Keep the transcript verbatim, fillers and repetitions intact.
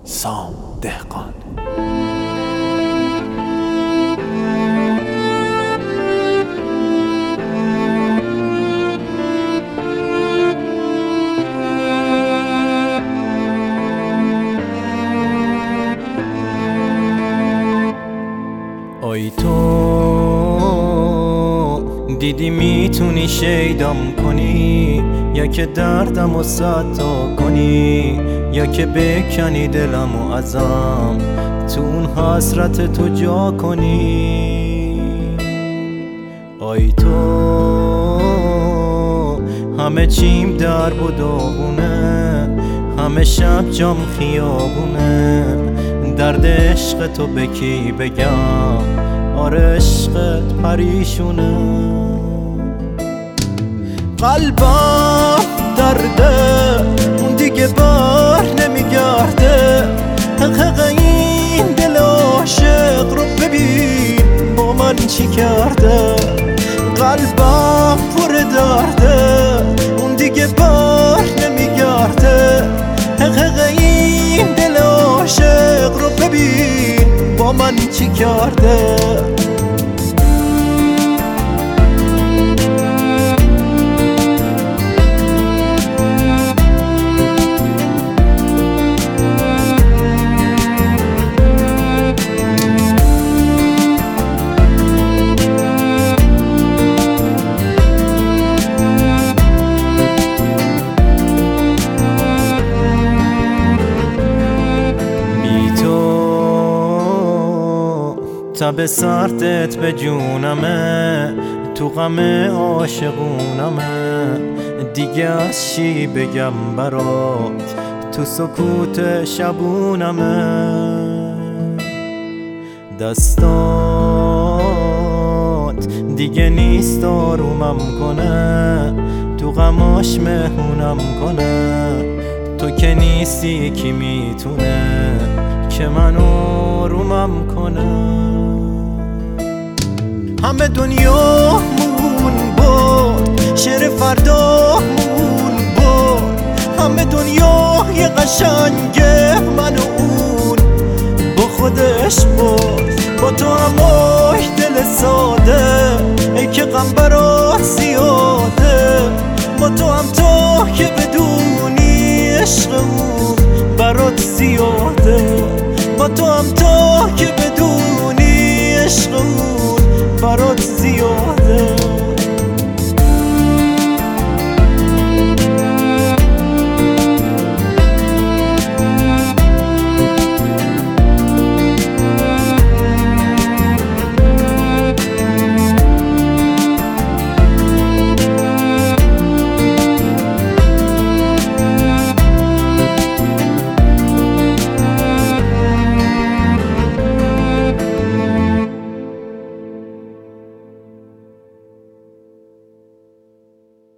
سام دهقان. آی تو دیدی میتونی شیدم کنی، یا که دردم و ستا کنی، یا که بکنی دلم و ازم تو اون حسرت تو جا کنی. آی تو همه چیم در بداغونه، همه شب جام خیابونه، درد عشق تو به کی بگم؟ آره عشقت پریشونه. قلبم درده اون دیگه بر نمیگرده، حقیق این دل عاشق رو ببین با من چی کرده. قلبم پر درده اون دیگه بر نمیگرده، حقیق این دل عاشق رو ببین با من چی کرده. تب سردت به جونمه، تو غم عاشقونمه، دیگه از چی بگم برات تو سکوت شبونمه. دستات دیگه نیست آرومم کنه، تو غماش مهمونم کنه، تو که نیستی کی میتونه که من آرومم کنه. همه دنیا مون بود، شعر فردا مون بود، همه دنیا یه قشنگه من و اون با خودش بود. با تو همای دل ساده ای که غم برات زیاده، با تو هم تو که بدونی عشق اون برات زیاده، با تو هم تو